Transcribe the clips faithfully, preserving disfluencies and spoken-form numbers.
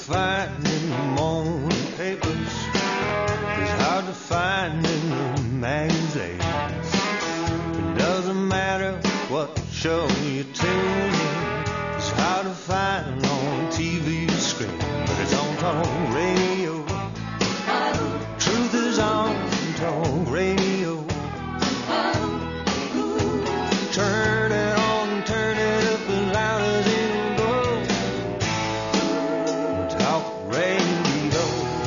find in the morning papers is hard to find in the magazines. It doesn't matter what show you tune in, it's hard to find on T V screen, but it's on talk radio. Truth is on talk radio. Turn it on, turn it up as loud as it'll go. Talk radio.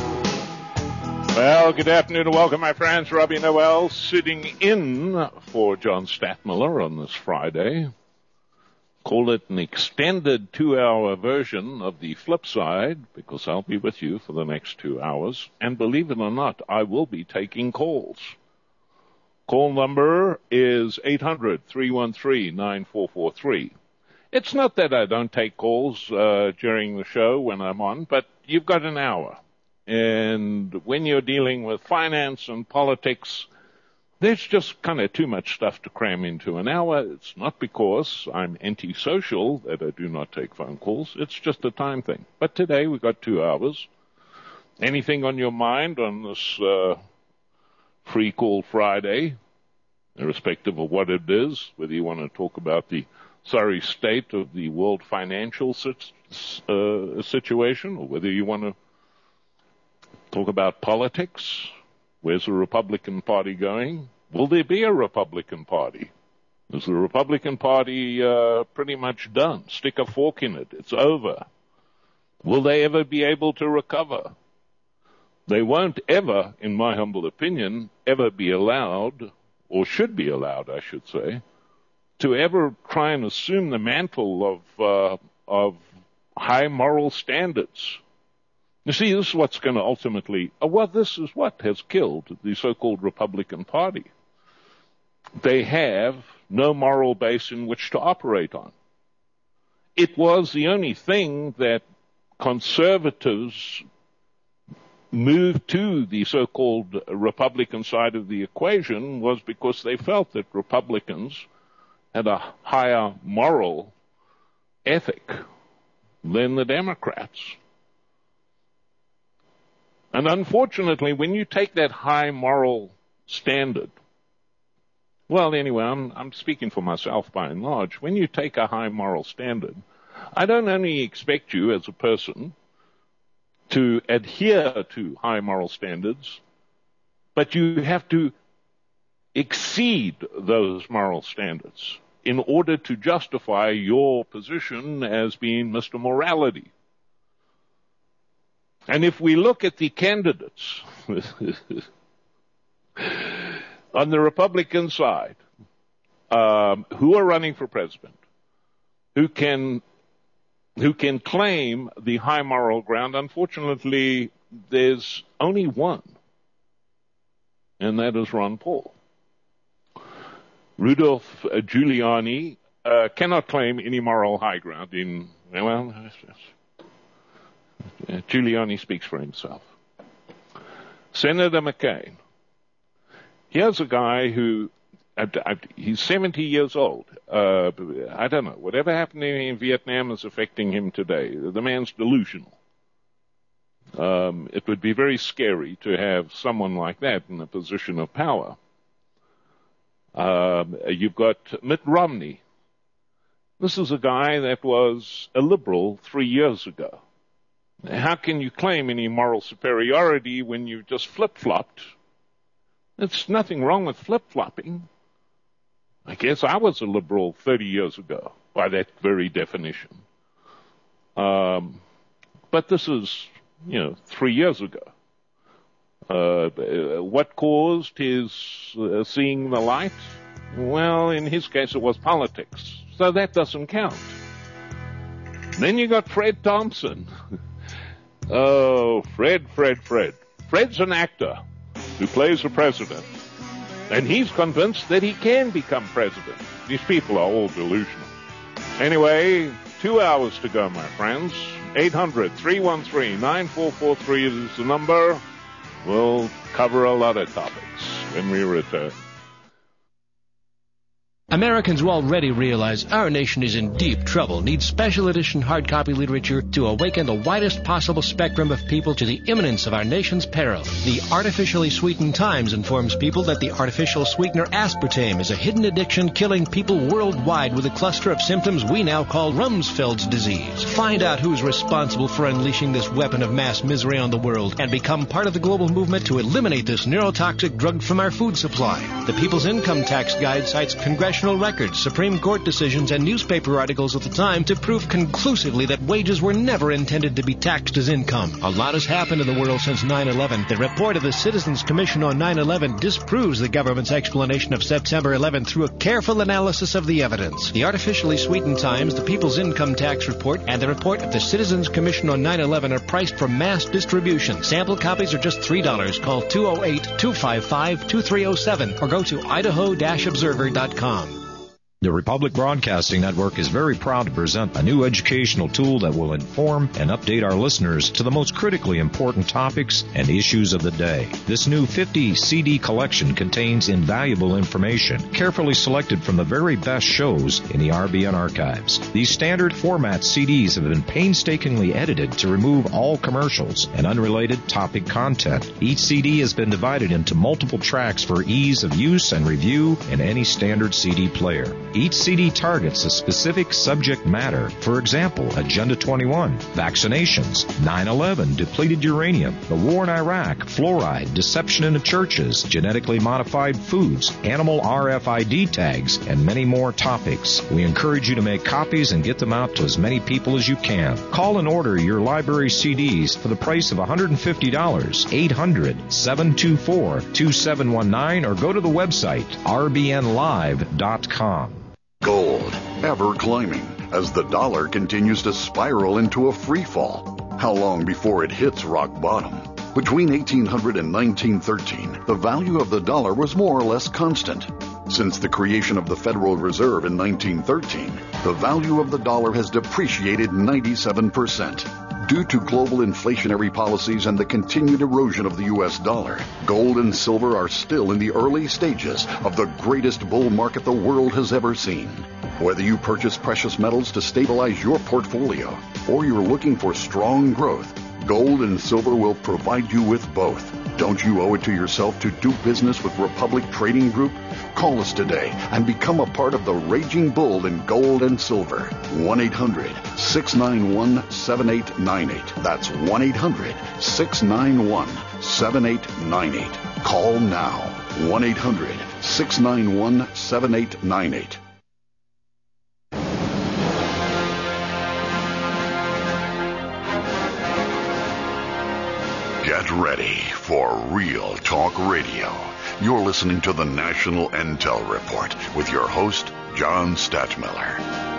Well, good afternoon and welcome, my friends. Robbie Noel sitting in for John Statmiller on this Friday. Call it an extended two-hour version of the flip side, because I'll be with you for the next two hours. And believe it or not, I will be taking calls. Call number is eight hundred, three one three, nine four four three. It's not that I don't take calls uh, during the show when I'm on, but you've got an hour. And when you're dealing with finance and politics, there's just kind of too much stuff to cram into an hour. It's not because I'm antisocial that I do not take phone calls. It's just a time thing. But today we've got two hours. Anything on your mind on this uh, free call Friday, irrespective of what it is, whether you want to talk about the sorry state of the world financial sit- uh, situation, or whether you want to talk about politics. Where's the Republican Party going? Will there be a Republican Party? Is the Republican Party uh, pretty much done? Stick a fork in it. It's over. Will they ever be able to recover? They won't ever, in my humble opinion, ever be allowed, or should be allowed, I should say, to ever try and assume the mantle of uh, of high moral standards. You see, this is what's going to ultimately, uh, well, this is what has killed the so-called Republican Party. They have no moral base in which to operate on. It was the only thing that conservatives moved to the so-called Republican side of the equation, was because they felt that Republicans had a higher moral ethic than the Democrats. And unfortunately, when you take that high moral standard, well, anyway, I'm, I'm speaking for myself by and large. When you take a high moral standard, I don't only expect you as a person to adhere to high moral standards, but you have to exceed those moral standards in order to justify your position as being Mister Morality. And if we look at the candidates on the Republican side, um, who are running for president, who can who can claim the high moral ground, unfortunately, there's only one, and that is Ron Paul. Rudolph Giuliani uh, cannot claim any moral high ground in, well, Uh, Giuliani speaks for himself. Senator McCain. Here's a guy who, uh, uh, he's seventy years old. Uh, I don't know. Whatever happened in Vietnam is affecting him today. The man's delusional. Um, it would be very scary to have someone like that in a position of power. Um, you've got Mitt Romney. This is a guy that was a liberal three years ago. How can you claim any moral superiority when you just flip-flopped? There's nothing wrong with flip-flopping. I guess I was a liberal thirty years ago, by that very definition. Um, but this is, you know, three years ago. Uh, what caused his uh, seeing the light? Well, in his case, it was politics. So that doesn't count. Then you got Fred Thompson. Oh, Fred, Fred, Fred. Fred's an actor who plays the president, and he's convinced that he can become president. These people are all delusional. Anyway, two hours to go, my friends. eight hundred, three one three, nine four four three is the number. We'll cover a lot of topics when we return. Americans will already realize our nation is in deep trouble, needs special edition hard copy literature to awaken the widest possible spectrum of people to the imminence of our nation's peril. The Artificially Sweetened Times informs people that the artificial sweetener aspartame is a hidden addiction killing people worldwide with a cluster of symptoms we now call Rumsfeld's disease. Find out who's responsible for unleashing this weapon of mass misery on the world and become part of the global movement to eliminate this neurotoxic drug from our food supply. The People's Income Tax Guide cites congressional records, Supreme Court decisions, and newspaper articles of the time to prove conclusively that wages were never intended to be taxed as income. A lot has happened in the world since nine eleven. The report of the Citizens Commission on nine eleven disproves the government's explanation of September eleventh through a careful analysis of the evidence. The Artificially Sweetened Times, the People's Income Tax Report, and the report of the Citizens Commission on nine eleven are priced for mass distribution. Sample copies are just three dollars. Call two oh eight, two five five, two three oh seven or go to idaho dash observer dot com. The Republic Broadcasting Network is very proud to present a new educational tool that will inform and update our listeners to the most critically important topics and issues of the day. This new fifty C D collection contains invaluable information, carefully selected from the very best shows in the R B N archives. These standard format C Ds have been painstakingly edited to remove all commercials and unrelated topic content. Each C D has been divided into multiple tracks for ease of use and review in any standard C D player. Each C D targets a specific subject matter. For example, Agenda twenty-one, vaccinations, nine eleven, depleted uranium, the war in Iraq, fluoride, deception in the churches, genetically modified foods, animal R F I D tags, and many more topics. We encourage you to make copies and get them out to as many people as you can. Call and order your library C Ds for the price of one hundred fifty dollars, eight hundred, seven two four, two seven one nine, or go to the website r b n live dot com. Gold, ever climbing, as the dollar continues to spiral into a free fall. How long before it hits rock bottom? Between eighteen hundred and nineteen thirteen, the value of the dollar was more or less constant. Since the creation of the Federal Reserve in nineteen thirteen, the value of the dollar has depreciated ninety-seven percent. Due to global inflationary policies and the continued erosion of the U S dollar, gold and silver are still in the early stages of the greatest bull market the world has ever seen. Whether you purchase precious metals to stabilize your portfolio or you're looking for strong growth, gold and silver will provide you with both. Don't you owe it to yourself to do business with Republic Trading Group? Call us today and become a part of the raging bull in gold and silver. one eight hundred, six nine one, seven eight nine eight. That's one eight hundred, six nine one, seven eight nine eight. Call now. one eight hundred, six nine one, seven eight nine eight. Get ready for Real Talk Radio. You're listening to the National Intel Report with your host, John Stadtmiller.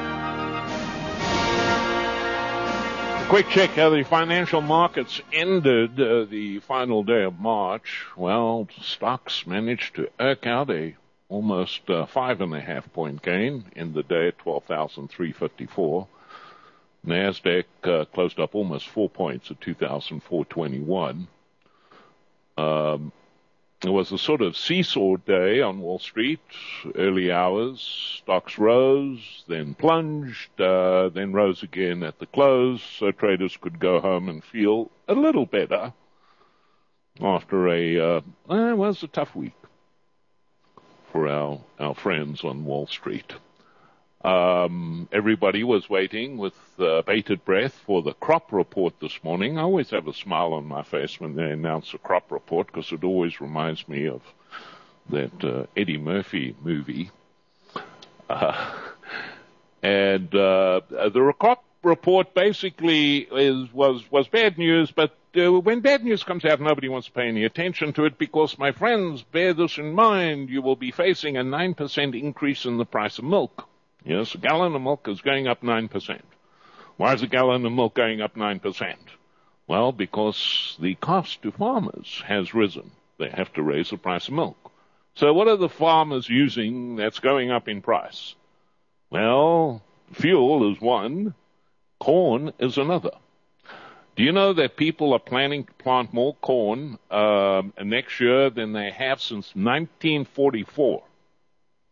A quick check how the financial markets ended uh, the final day of March. Well, stocks managed to eke out a almost uh, five and a half point gain in the day at twelve thousand three hundred fifty-four. NASDAQ uh, closed up almost four points at two thousand four hundred twenty-one. Um, it was a sort of seesaw day on Wall Street. Early hours, stocks rose, then plunged, uh, then rose again at the close, so traders could go home and feel a little better after a, uh, well, it was a tough week for our, our friends on Wall Street. Um, everybody was waiting with uh, bated breath for the crop report this morning. I always have a smile on my face when they announce a crop report because it always reminds me of that uh, Eddie Murphy movie. Uh, and uh, the crop report basically is, was, was bad news, but uh, when bad news comes out, nobody wants to pay any attention to it because, my friends, bear this in mind, you will be facing a nine percent increase in the price of milk. Yes, a gallon of milk is going up nine percent. Why is a gallon of milk going up nine percent? Well, because the cost to farmers has risen. They have to raise the price of milk. So what are the farmers using that's going up in price? Well, fuel is one, corn is another. Do you know that people are planning to plant more corn uh, next year than they have since nineteen forty-four?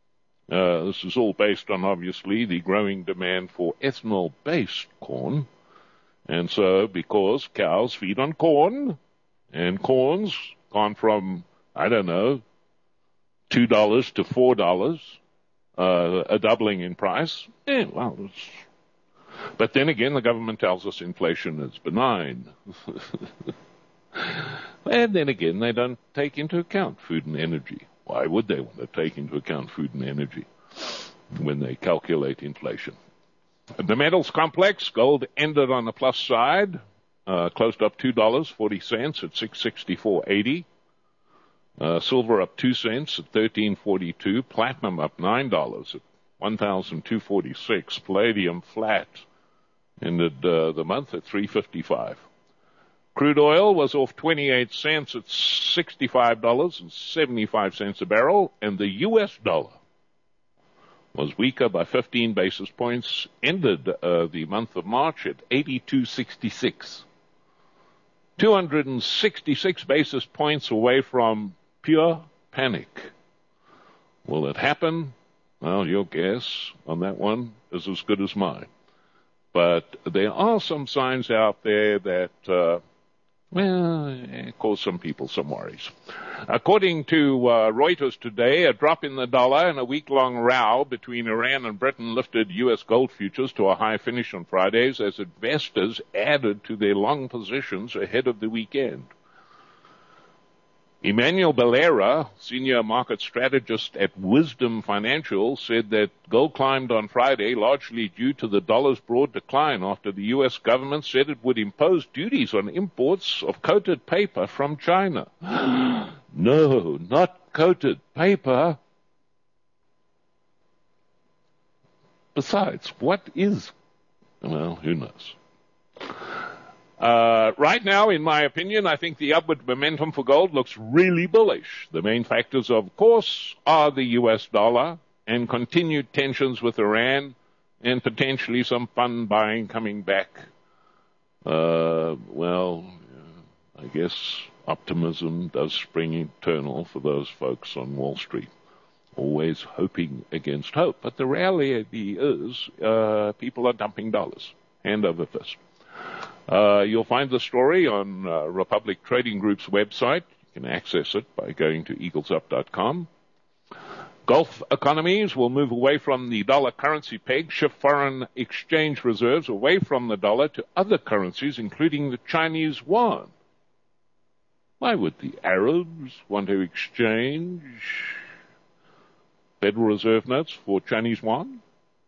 Uh, this is all based on, obviously, the growing demand for ethanol-based corn. And so, because cows feed on corn, and corn's gone from, I don't know, two dollars to four dollars, uh, a doubling in price, eh, well, it's... But then again, the government tells us inflation is benign. And then again, they don't take into account food and energy. Why would they want to take into account food and energy when they calculate inflation? The metals complex, gold ended on the plus side, uh, closed up two dollars and forty cents at six sixty-four eighty. Uh, silver up two cents at thirteen forty-two. Platinum up nine dollars at one thousand two hundred forty-six. Palladium flat, ended uh, the month at three fifty-five. Crude oil was off twenty-eight cents at sixty-five dollars and seventy-five cents a barrel, and the U S dollar was weaker by fifteen basis points, ended uh, the month of March at eighty-two sixty-six. two hundred sixty-six basis points away from pure panic. Will it happen? Well, your guess on that one is as good as mine. But there are some signs out there that, uh, well, cause some people some worries. According to uh, Reuters today, a drop in the dollar and a week-long row between Iran and Britain lifted U S gold futures to a high finish on Fridays as investors added to their long positions ahead of the weekend. Emmanuel Balera, senior market strategist at Wisdom Financial, said that gold climbed on Friday largely due to the dollar's broad decline after the U S government said it would impose duties on imports of coated paper from China. No, not coated paper. Besides, what is, well, who knows? Uh, right now, in my opinion, I think the upward momentum for gold looks really bullish. The main factors, of course, are the U S dollar and continued tensions with Iran and potentially some fund buying coming back. Uh, well, I guess optimism does spring eternal for those folks on Wall Street, always hoping against hope. But the reality is uh, people are dumping dollars, hand over fist. Uh, you'll find the story on uh, Republic Trading Group's website. You can access it by going to eagles up dot com. Gulf economies will move away from the dollar currency peg, shift foreign exchange reserves away from the dollar to other currencies, including the Chinese yuan. Why would the Arabs want to exchange Federal Reserve notes for Chinese yuan?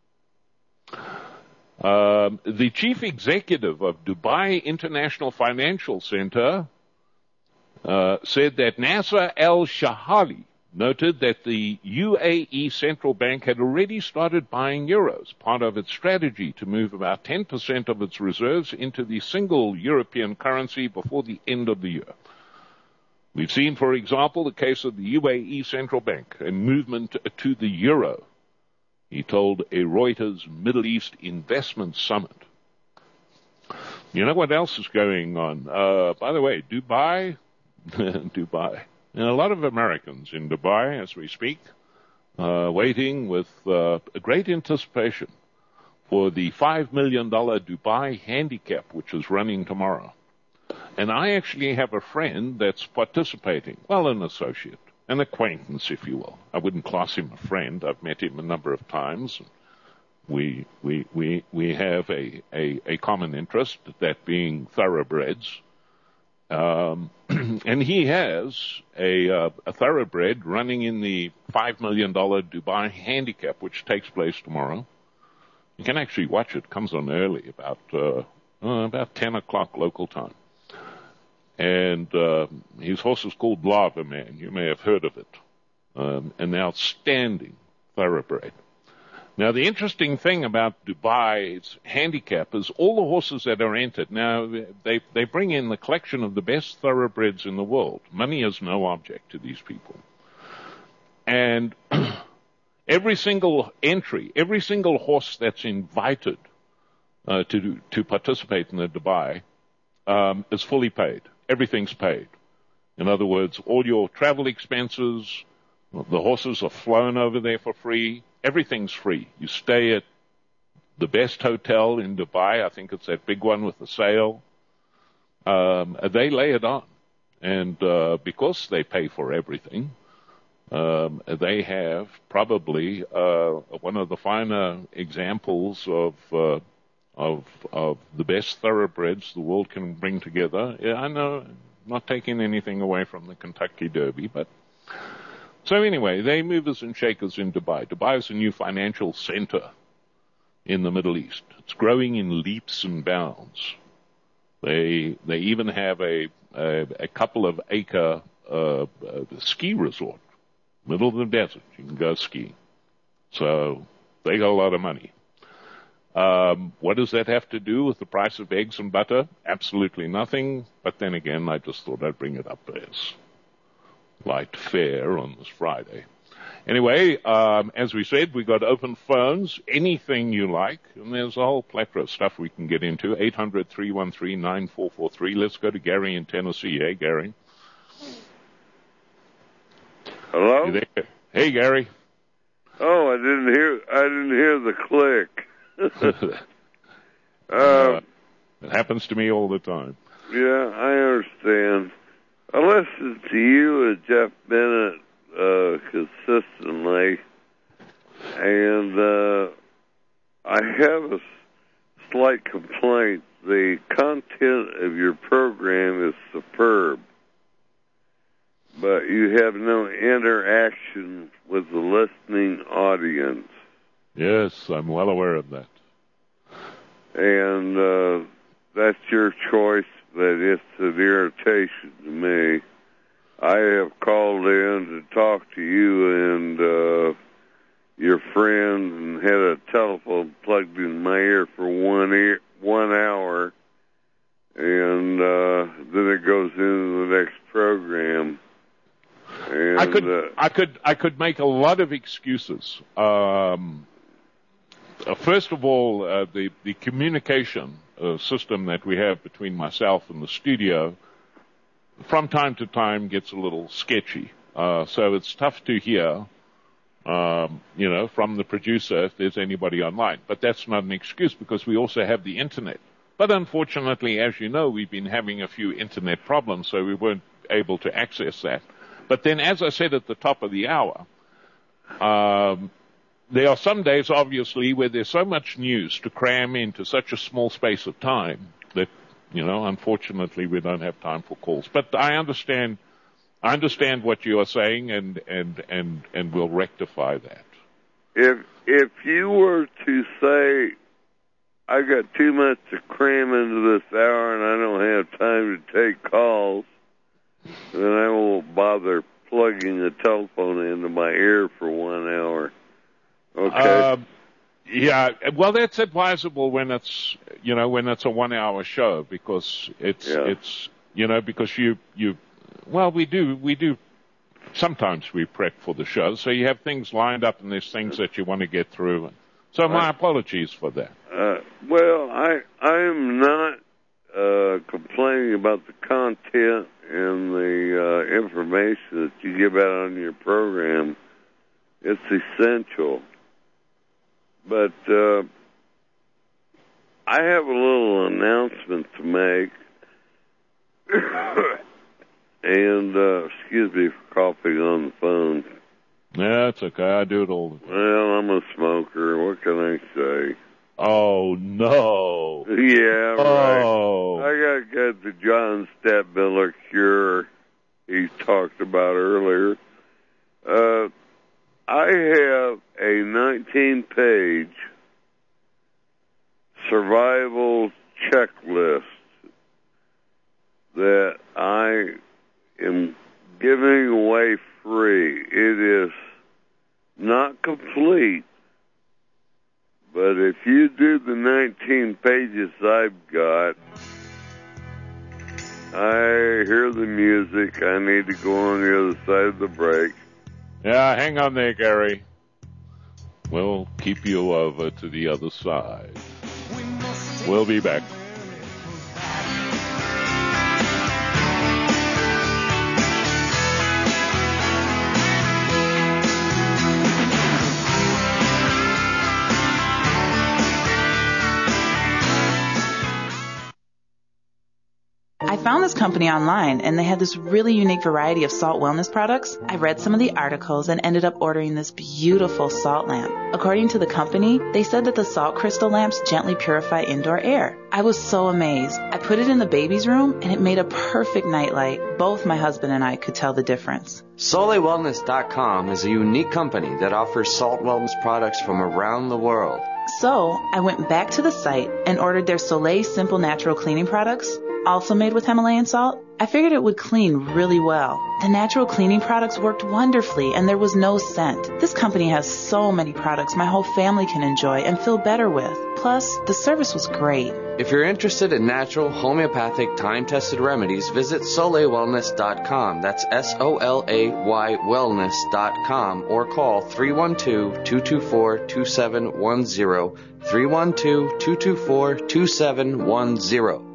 Um, the chief executive of Dubai International Financial Center uh, said that Nasser Al-Shahali noted that the U A E Central Bank had already started buying euros, part of its strategy to move about ten percent of its reserves into the single European currency before the end of the year. We've seen, for example, the case of the U A E Central Bank, a movement to the euro, he told a Reuters Middle East Investment Summit. You know what else is going on? Uh, by the way, Dubai, Dubai, and a lot of Americans in Dubai as we speak, uh, waiting with uh, a great anticipation for the five million dollars Dubai handicap, which is running tomorrow. And I actually have a friend that's participating, well, an associate. An acquaintance, if you will. I wouldn't class him a friend. I've met him a number of times. We we we we have a a, a common interest, that being thoroughbreds. Um, and he has a uh, a thoroughbred running in the five million dollars Dubai handicap, which takes place tomorrow. You can actually watch it. It comes on early, about uh, uh, about ten o'clock local time. And uh, his horse is called Lava Man. You may have heard of it. Um, an outstanding thoroughbred. Now, the interesting thing about Dubai's handicap is all the horses that are entered. Now, they they bring in the collection of the best thoroughbreds in the world. Money is no object to these people. And every single entry, every single horse that's invited uh, to to participate in the Dubai um, is fully paid. Everything's paid. In other words, all your travel expenses, the horses are flown over there for free. everything's free. You stay at the best hotel in Dubai. I think it's that big one with the sail. Um, they lay it on. And uh, because they pay for everything, um, they have probably uh, one of the finer examples of uh, of of the best thoroughbreds the world can bring together. Yeah, I know, not taking anything away from the Kentucky Derby, but so anyway, they movers and shakers in Dubai. Dubai is a new financial center in the Middle East. It's growing in leaps and bounds. They they even have a a, a couple of acre uh, uh, ski resort, middle of the desert. You can go ski. So they got a lot of money. Um, what does that have to do with the price of eggs and butter? Absolutely nothing. But then again, I just thought I'd bring it up as light fare on this Friday. Anyway, um, as we said, we got open phones, anything you like, and there's a whole plethora of stuff we can get into. eight hundred, three one three, nine four four three. Let's go to Gary in Tennessee. Hey, Gary. Hello? You there? Hey, Gary. Oh, I didn't hear. I didn't hear the click. uh, uh, it happens to me all the time. Yeah, I understand. I listen to you and Jeff Bennett uh, consistently, and uh, I have a slight complaint. The content of your program is superb, but you have no interaction with the listening audience. Yes, I'm well aware of that. And uh, that's your choice, but it's an irritation to me. I have called in to talk to you and uh, your friend and had a telephone plugged in my ear for one ear, one hour, and uh, then it goes into the next program. And, I could, uh, I could, I could make a lot of excuses. Um, uh, first of all, uh, the the communication uh, system that we have between myself and the studio, from time to time, gets a little sketchy. Uh, so it's tough to hear, um, you know, from the producer if there's anybody online. But that's not an excuse because we also have the internet. But unfortunately, as you know, we've been having a few internet problems, so we weren't able to access that. But then, as I said at the top of the hour, um, there are some days, obviously, where there's so much news to cram into such a small space of time that, you know, unfortunately, we don't have time for calls. But I understand, I understand what you are saying, and and and and we'll rectify that. If if you were to say, I got too much to cram into this hour, and I don't have time to take calls, then I won't bother plugging the telephone into my ear for one hour. Okay. Uh, yeah, well, that's advisable when it's, you know, when it's a one-hour show because it's, Yeah. it's, you know, because you, you, well, we do, we do, sometimes we prep for the show, so you have things lined up and there's things that you want to get through. So my apologies for that. Uh, well, I I am not uh, complaining about the content and the uh, information that you give out on your program. It's essential. But uh, I have a little announcement to make. and uh, excuse me for coughing on the phone. Yeah, it's okay. I do it all the time. Well, I'm a smoker. What can I say? Oh, no. Yeah, right. Oh. I got to get the John Stadtmiller cure he talked about earlier. Uh, I have a nineteen-page survival checklist that I am giving away free. It is not complete, but if you do the nineteen pages I've got, I hear the music. I need to go on the other side of the break. Yeah, hang on there, Gary. We'll keep you over to the other side. We'll be back. found this company online, and they had this really unique variety of salt wellness products. I read some of the articles and ended up ordering this beautiful salt lamp. According to the company, they said that the salt crystal lamps gently purify indoor air. I was so amazed. I put it in the baby's room, and it made a perfect nightlight. Both my husband and I could tell the difference. Soleil Wellness dot com is a unique company that offers salt wellness products from around the world. So I went back to the site and ordered their Soleil Simple Natural Cleaning products, also made with Himalayan salt. I figured it would clean really well. The natural cleaning products worked wonderfully, and there was no scent. This company has so many products my whole family can enjoy and feel better with. Plus, the service was great. If you're interested in natural, homeopathic, time-tested remedies, visit Soleil Wellness dot com. That's S O L A Y Wellness dot com, or call three one two, two two four, two seven one zero, three one two, two two four, two seven one zero.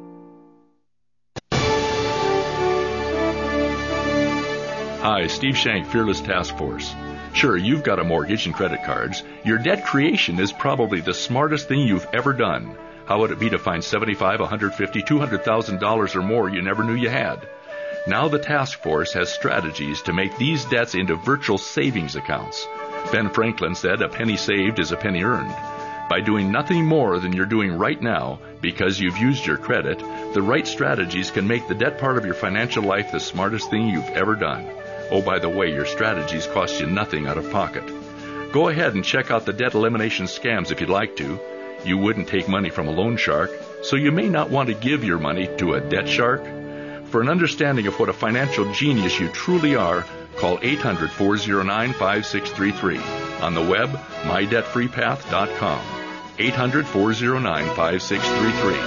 Hi, Steve Shank, Fearless Task Force. Sure, you've got a mortgage and credit cards. Your debt creation is probably the smartest thing you've ever done. How would it be to find seventy-five, one hundred fifty, two hundred thousand dollars or more you never knew you had? Now the task force has strategies to make these debts into virtual savings accounts. Ben Franklin said, "A penny saved is a penny earned." By doing nothing more than you're doing right now because you've used your credit, the right strategies can make the debt part of your financial life the smartest thing you've ever done. Oh, by the way, your strategies cost you nothing out of pocket. Go ahead and check out the debt elimination scams if you'd like to. You wouldn't take money from a loan shark, so you may not want to give your money to a debt shark. For an understanding of what a financial genius you truly are, call eight hundred, four oh nine, five six three three. On the web, my debt free path dot com. eight hundred, four oh nine, five six three three.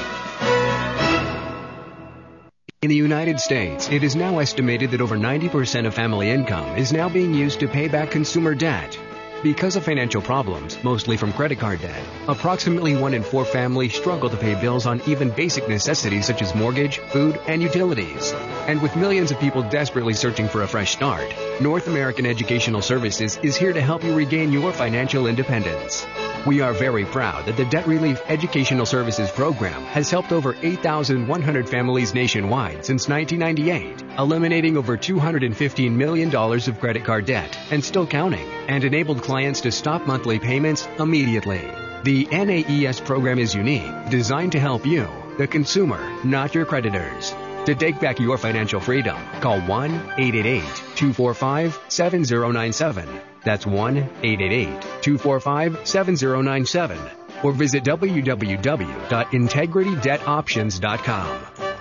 In the United States, it is now estimated that over ninety percent of family income is now being used to pay back consumer debt. Because of financial problems, mostly from credit card debt, approximately one in four families struggle to pay bills on even basic necessities such as mortgage, food, and utilities. And with millions of people desperately searching for a fresh start, North American Educational Services is here to help you regain your financial independence. We are very proud that the Debt Relief Educational Services Program has helped over eight thousand one hundred families nationwide since nineteen ninety-eight, eliminating over two hundred fifteen million dollars of credit card debt and still counting, and enabled clients to stop monthly payments immediately. The N A E S program is unique, designed to help you, the consumer, not your creditors. To take back your financial freedom, call one eight eight eight, two four five, seven zero nine seven. That's one eight eight eight, two four five, seven zero nine seven. Or visit w w w dot integrity debt options dot com.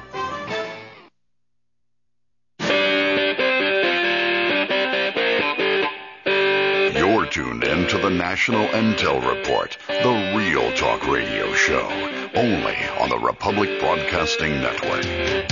You're tuned in to the National Intel Report, the real talk radio show, only on the Republic Broadcasting Network.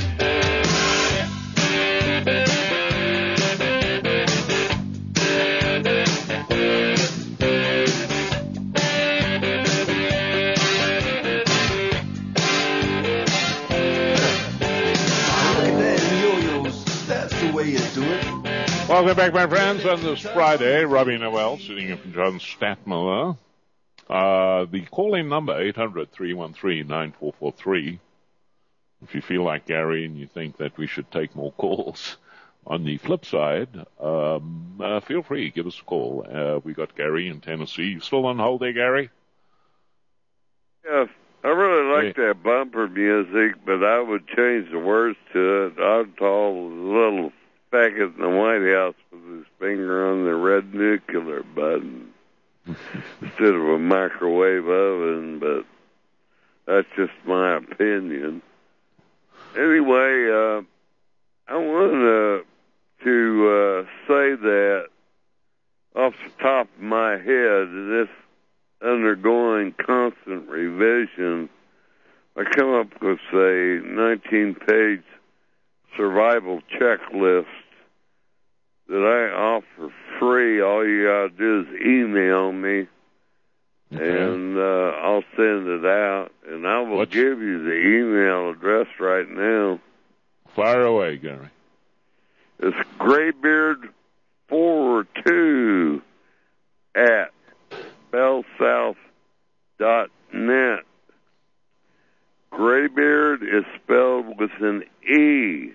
Welcome back, my friends, on this Friday. Robbie Noel sitting in for John Statmiller. Uh, the call-in number, eight hundred, three one three, nine four four three. If you feel like Gary and you think that we should take more calls. On the flip side, um, uh, feel free, give us a call. Uh, we got Gary in Tennessee. You still on hold there, Gary? Yeah, I really like hey. that bumper music, but I would change the words to it. I'd call the little faggot in the White House with his finger on the red nuclear button instead of a microwave oven, but that's just my opinion. Anyway, uh, I want to, to uh, say that off the top of my head, this undergoing constant revision, I come up with a nineteen-page survival checklist that I offer free. All you gotta do is email me, okay. and uh, I'll send it out. And I will What's... give you the email address right now. Fire away, Gary. It's graybeard four two at bellsouth dot net. Graybeard is spelled with an E.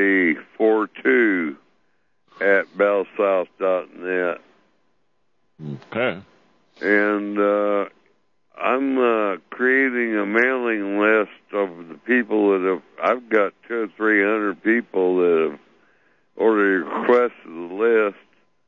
Robbie forty-two at bellsouth dot net. Okay. And uh, I'm uh, creating a mailing list of the people that have, I've got two or three hundred people that have already requested the list.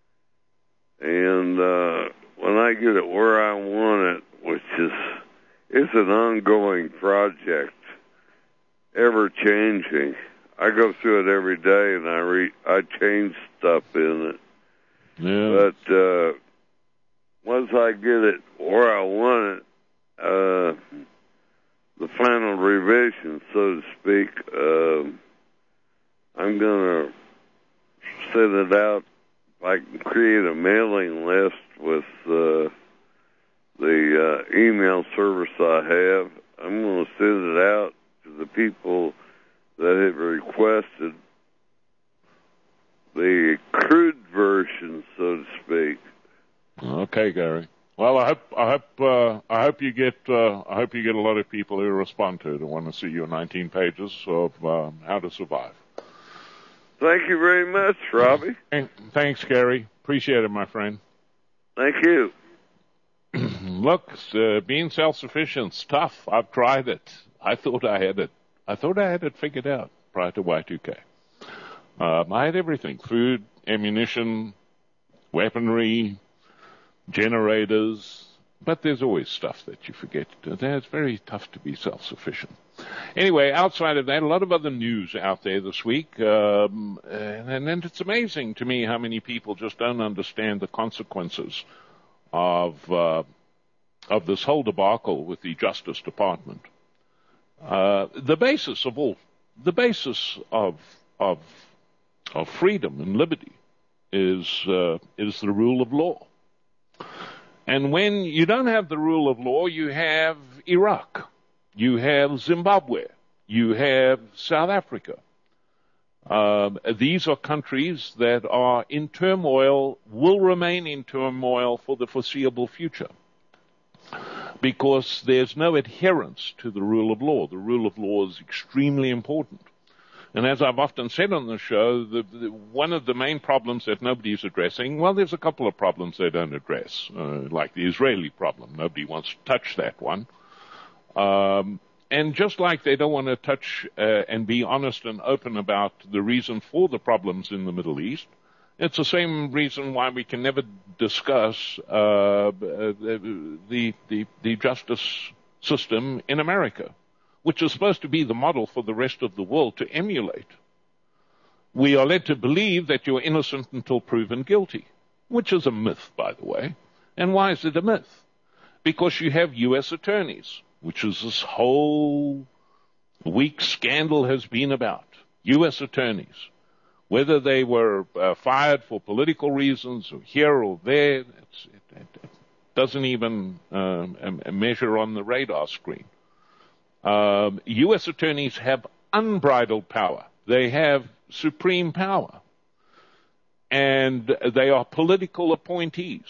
And uh, when I get it where I want it, which is, it's an ongoing project, ever changing. I go through it every day and I re, I change stuff in it. Yeah. But uh, once I get it where I want it, uh, the final revision, so to speak, uh, I'm going to send it out. I can create a mailing list with uh, the uh, email service I have. I'm going to send it out to the people that have requested the crude version, so to speak. Okay, Gary. Well, I hope I hope uh, I hope you get uh, I hope you get a lot of people who respond to it and want to see your nineteen pages of uh, how to survive. Thank you very much, Robbie. Thanks, Gary. Appreciate it, my friend. Thank you. Look, uh, being self-sufficient's tough. I've tried it. I thought I had it. I thought I had it figured out prior to Y two K. Um, I had everything: food, ammunition, weaponry, generators. But there's always stuff that you forget. It's very tough to be self-sufficient. Anyway, outside of that, a lot of other news out there this week. Um, and, and it's amazing to me how many people just don't understand the consequences of uh, of this whole debacle with the Justice Department. Uh, the basis of all, the basis of of of freedom and liberty is uh, is the rule of law. And when you don't have the rule of law, you have Iraq, you have Zimbabwe, you have South Africa. Um, these are countries that are in turmoil, will remain in turmoil for the foreseeable future, because there's no adherence to the rule of law. The rule of law is extremely important. And as I've often said on the show, the, the, one of the main problems that nobody's addressing, well, there's a couple of problems they don't address, uh, like the Israeli problem. Nobody wants to touch that one. Um, and just like they don't want to touch uh, and be honest and open about the reason for the problems in the Middle East, it's the same reason why we can never discuss uh, the, the, the justice system in America, which is supposed to be the model for the rest of the world to emulate. We are led to believe that you're innocent until proven guilty, which is a myth, by the way. And why is it a myth? Because you have U S attorneys, which is this whole week scandal has been about. U S attorneys, whether they were uh, fired for political reasons or here or there, it's, it, it doesn't even uh, measure on the radar screen. Um, U S attorneys have unbridled power. They have supreme power. And they are political appointees.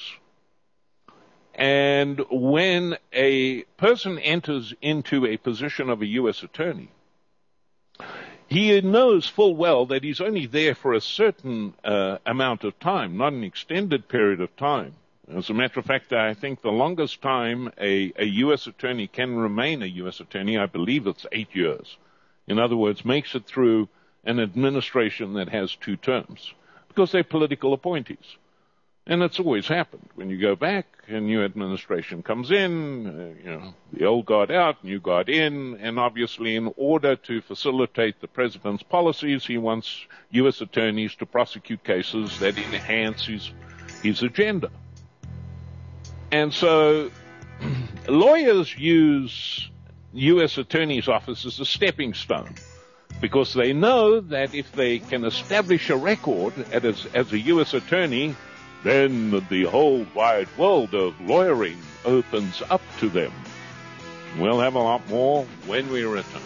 And when a person enters into a position of a U S attorney, he knows full well that he's only there for a certain uh, amount of time, not an extended period of time. As a matter of fact, I think the longest time a, a U S attorney can remain a U S attorney, I believe it's eight years. In other words, makes it through an administration that has two terms, because they're political appointees. And it's always happened. When you go back, a new administration comes in, uh, you know, the old guard out, new guard in, and obviously in order to facilitate the president's policies, he wants U S attorneys to prosecute cases that enhance his, his agenda. And so lawyers use U S attorneys' office as a stepping stone, because they know that if they can establish a record as, as a U S attorney, then the whole wide world of lawyering opens up to them. We'll have a lot more when we return.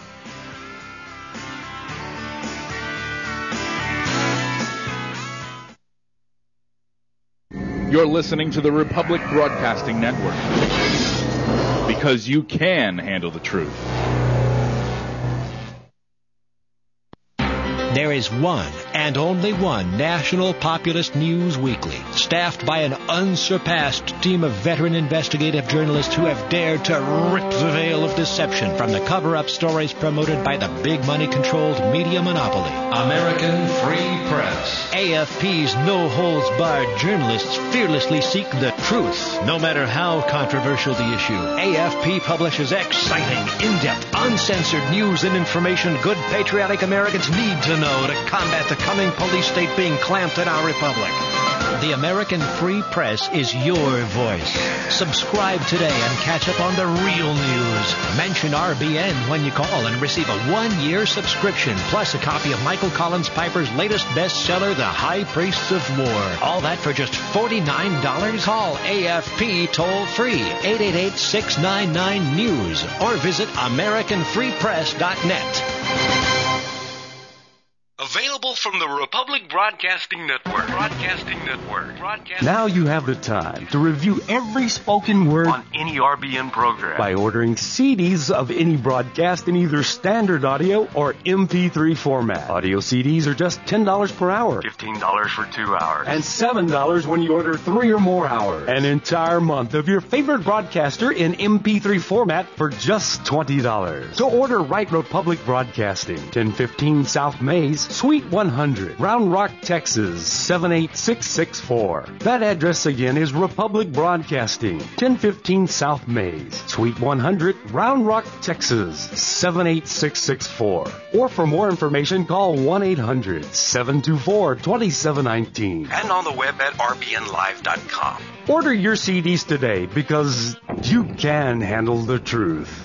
You're listening to the Republic Broadcasting Network, because you can handle the truth. There is one and only one National Populist News Weekly, staffed by an unsurpassed team of veteran investigative journalists who have dared to rip the veil of deception from the cover-up stories promoted by the big money-controlled media monopoly. American Free Press. A F P's no-holds-barred journalists fearlessly seek the truth, no matter how controversial the issue. A F P publishes exciting, in-depth, uncensored news and information good patriotic Americans need to know to combat the coming police state being clamped in our republic. The American Free Press is your voice. Subscribe today and catch up on the real news. Mention R B N when you call and receive a one-year subscription, plus a copy of Michael Collins Piper's latest bestseller, The High Priests of War. All that for just forty-nine dollars. Call A F P toll-free, eight eight eight, six nine nine, news, or visit American Free Press dot net. Available from the Republic Broadcasting Network. Broadcasting Network. Broadcasting Now you have the time to review every spoken word on any R B N program by ordering C Ds of any broadcast in either standard audio or M P three format. Audio C Ds are just ten dollars per hour. fifteen dollars for two hours. And seven dollars when you order three or more hours. An entire month of your favorite broadcaster in M P three format for just twenty dollars. So order right Republic Broadcasting, ten fifteen South Mays, Suite one hundred, Round Rock, Texas, seven eight six six four. That address again is Republic Broadcasting, ten fifteen South Mays, Suite one hundred, Round Rock, Texas, seven eight six six four. Or for more information, call one eight hundred, seven two four, two seven one nine. And on the web at R B N live dot com. Order your C Ds today because you can handle the truth.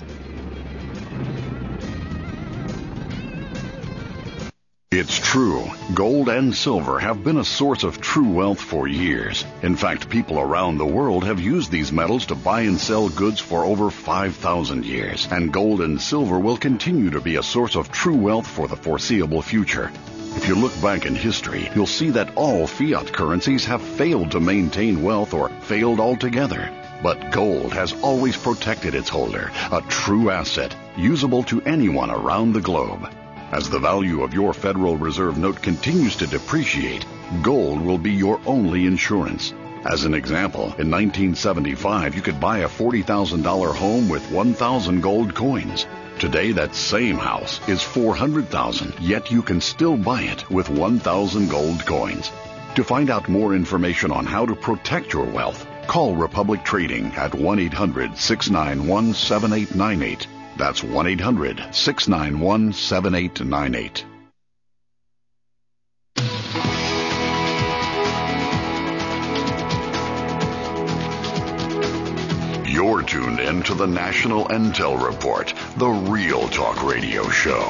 It's true. Gold and silver have been a source of true wealth for years. In fact, people around the world have used these metals to buy and sell goods for over five thousand years. And gold and silver will continue to be a source of true wealth for the foreseeable future. If you look back in history, you'll see that all fiat currencies have failed to maintain wealth or failed altogether. But gold has always protected its holder, a true asset, usable to anyone around the globe. As the value of your Federal Reserve note continues to depreciate, gold will be your only insurance. As an example, in nineteen seventy-five, you could buy a forty thousand dollars home with one thousand gold coins. Today, that same house is four hundred thousand dollars, yet you can still buy it with one thousand gold coins. To find out more information on how to protect your wealth, call Republic Trading at one eight hundred, six nine one, seven eight nine eight. That's one eight hundred, six nine one, seven eight nine eight. You're tuned in to the National Intel Report, the Real Talk Radio Show.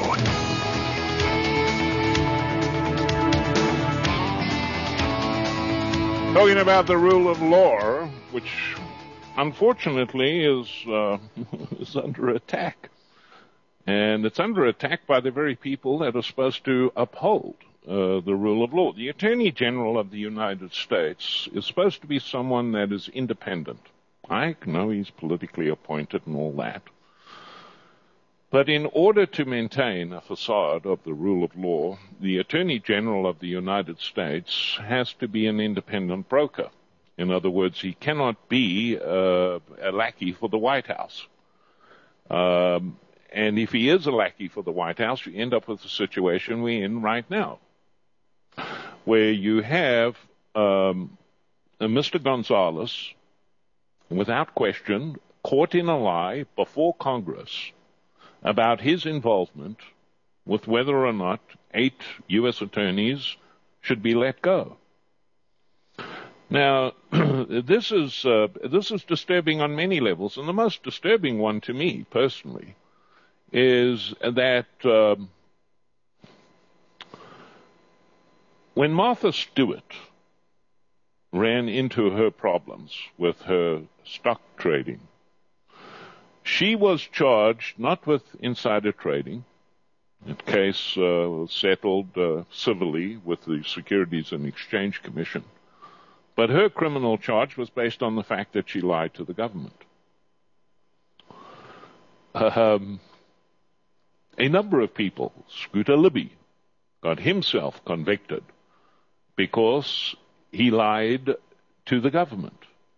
Talking about the rule of law, which unfortunately is uh, is under attack. And it's under attack by the very people that are supposed to uphold uh, the rule of law. The Attorney General of the United States is supposed to be someone that is independent. I know he's politically appointed and all that. But in order to maintain a facade of the rule of law, the Attorney General of the United States has to be an independent broker. In other words, he cannot be uh, a lackey for the White House. Um, and if he is a lackey for the White House, you end up with the situation we're in right now, where you have um, Mister Gonzalez, without question, caught in a lie before Congress about his involvement with whether or not eight U S attorneys should be let go. Now, this is uh, this is disturbing on many levels, and the most disturbing one to me personally is that um, when Martha Stewart ran into her problems with her stock trading, she was charged not with insider trading. That case uh, was settled uh, civilly with the Securities and Exchange Commission. But her criminal charge was based on the fact that she lied to the government. Um, a number of people, Scooter Libby, got himself convicted because he lied to the government.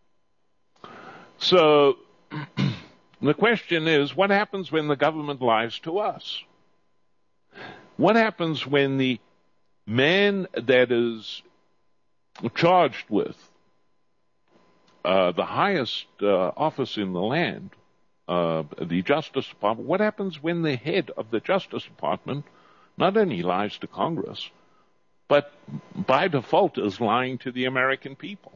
So the question is, what happens when the government lies to us? What happens when the man that is charged with uh, the highest uh, office in the land, uh, the Justice Department, what happens when the head of the Justice Department not only lies to Congress, but by default is lying to the American people?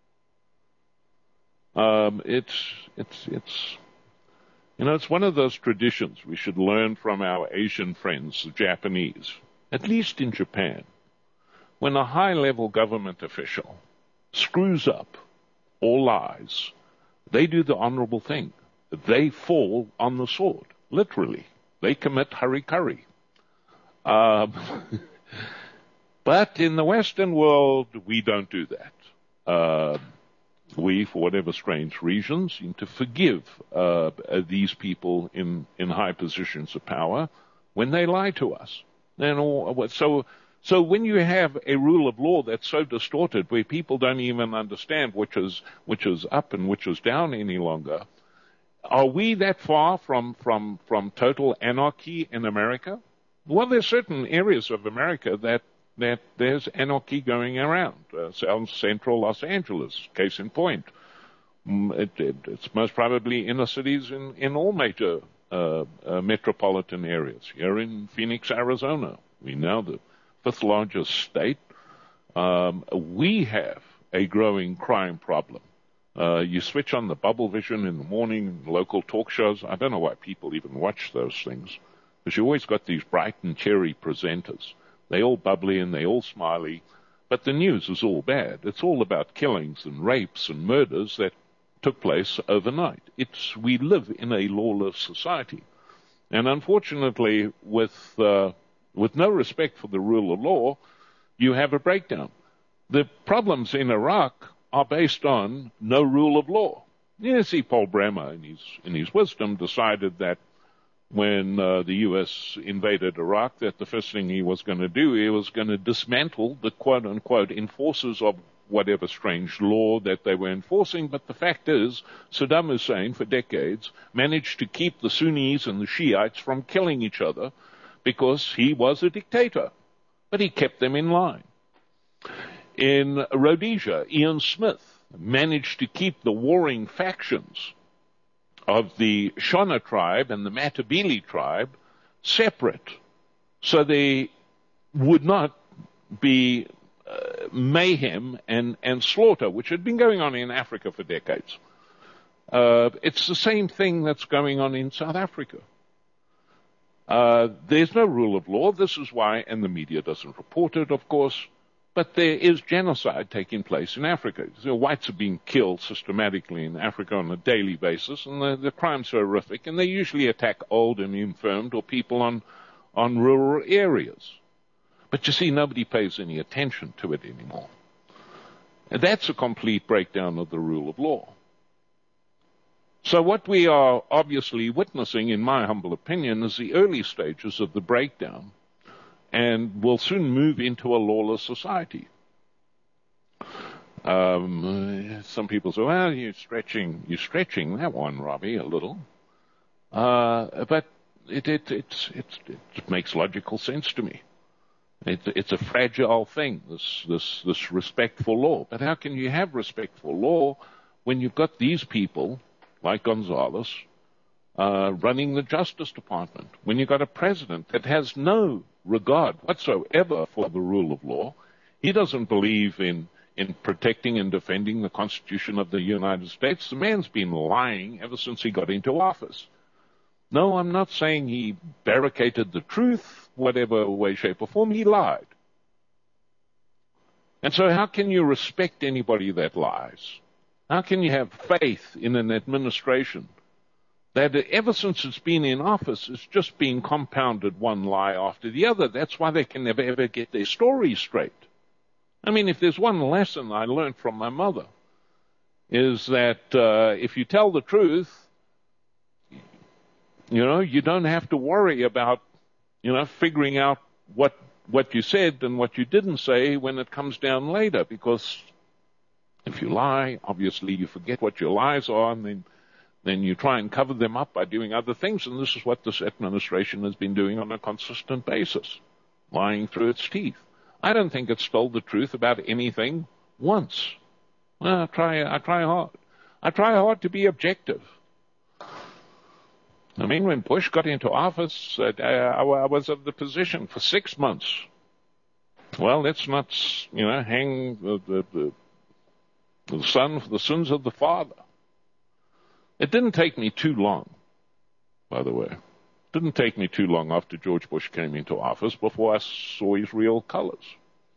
Um, it's, it's, it's, you know, it's one of those traditions we should learn from our Asian friends, the Japanese, at least in Japan. When a high-level government official screws up or lies, they do the honorable thing. They fall on the sword, literally. They commit harikari. Um, but in the Western world, we don't do that. Uh, we, for whatever strange reason, seem to forgive uh, these people in, in high positions of power when they lie to us. And all, so, so when you have a rule of law that's so distorted, where people don't even understand which is which is up and which is down any longer, are we that far from from from total anarchy in America? Well, there's certain areas of America that that there's anarchy going around. Uh, South Central Los Angeles, case in point. It, it, it's most probably inner cities in, in all major uh, uh, metropolitan areas. Here in Phoenix, Arizona, we know the fifth largest state. Um, we have a growing crime problem. Uh, you switch on the Bubble Vision in the morning, local talk shows. I don't know why people even watch those things, because you always got these bright and cheery presenters. They all bubbly and they all smiley, but the news is all bad. It's all about killings and rapes and murders that took place overnight. It's, we live in a lawless society. And unfortunately, with, uh, with no respect for the rule of law, you have a breakdown. The problems in Iraq are based on no rule of law. You see, Paul Bremer, in his, in his wisdom, decided that when uh, the U S invaded Iraq, that the first thing he was going to do, he was going to dismantle the quote-unquote enforcers of whatever strange law that they were enforcing. But the fact is, Saddam Hussein, for decades, managed to keep the Sunnis and the Shiites from killing each other because he was a dictator. But he kept them in line. In Rhodesia, Ian Smith managed to keep the warring factions of the Shona tribe and the Matabele tribe separate, so they would not be uh, mayhem and, and slaughter, which had been going on in Africa for decades. Uh, it's the same thing that's going on in South Africa. Uh, there's no rule of law. This is why, and the media doesn't report it, of course, but there is genocide taking place in Africa. The whites are being killed systematically in Africa on a daily basis, and the, the crimes are horrific, and they usually attack old and infirmed or people on, on rural areas. But you see, nobody pays any attention to it anymore. And that's a complete breakdown of the rule of law. So what we are obviously witnessing, in my humble opinion, is the early stages of the breakdown, and will soon move into a lawless society. Um, some people say, well, you're stretching, you're stretching that one, Robbie, a little. Uh, but it, it, it, it, it makes logical sense to me. It, it's a fragile thing, this, this, this respect for law. But how can you have respect for law when you've got these people, like Gonzalez, uh, running the Justice Department, when you've got a president that has no regard whatsoever for the rule of law? He doesn't believe in, in protecting and defending the Constitution of the United States. The man's been lying ever since he got into office. No, I'm not saying he barricaded the truth, whatever way, shape, or form. He lied. And so how can you respect anybody that lies? How can you have faith in an administration that ever since it's been in office, it's just been compounded one lie after the other? That's why they can never, ever get their story straight. I mean, if there's one lesson I learned from my mother, is that uh, if you tell the truth, you know, you don't have to worry about, you know, figuring out what what you said and what you didn't say when it comes down later, because if you lie, obviously you forget what your lies are, and then, then you try and cover them up by doing other things, and this is what this administration has been doing on a consistent basis, lying through its teeth. I don't think it's told the truth about anything once. Well, I try, I try hard. I try hard to be objective. I mean, when Bush got into office, uh, I, I was of the position for six months. Well, let's not, you know, hang the, the, the, the son for the sins of the father. It didn't take me too long, by the way. It didn't take me too long after George Bush came into office before I saw his real colors.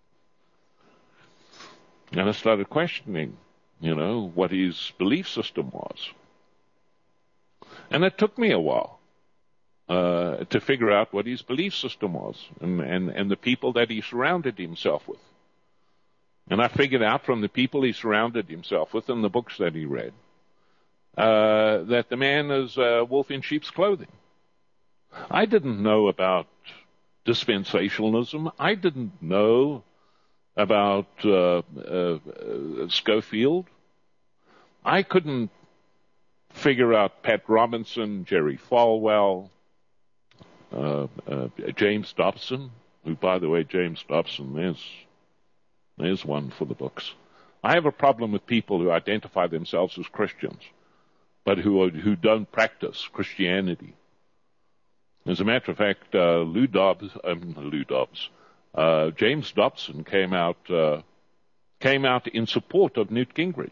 And I started questioning, you know, what his belief system was. And it took me a while uh, to figure out what his belief system was and, and, and the people that he surrounded himself with. And I figured out from the people he surrounded himself with and the books that he read uh, that the man is a wolf in sheep's clothing. I didn't know about dispensationalism. I didn't know about uh, uh, uh, Schofield. I couldn't figure out Pat Robinson, Jerry Falwell, uh, uh, James Dobson, who, by the way, James Dobson, there's, there's one for the books. I have a problem with people who identify themselves as Christians, but who are, who don't practice Christianity. As a matter of fact, uh, Lou Dobbs, um, Lou Dobbs, uh, James Dobson came out, uh, came out in support of Newt Gingrich.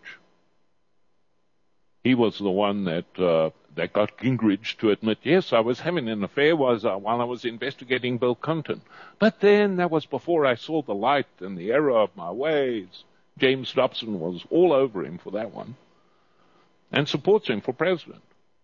He was the one that uh, that got Gingrich to admit, yes, I was having an affair was, uh, while I was investigating Bill Clinton. But then that was before I saw the light and the error of my ways. James Dobson was all over him for that one and supports him for president.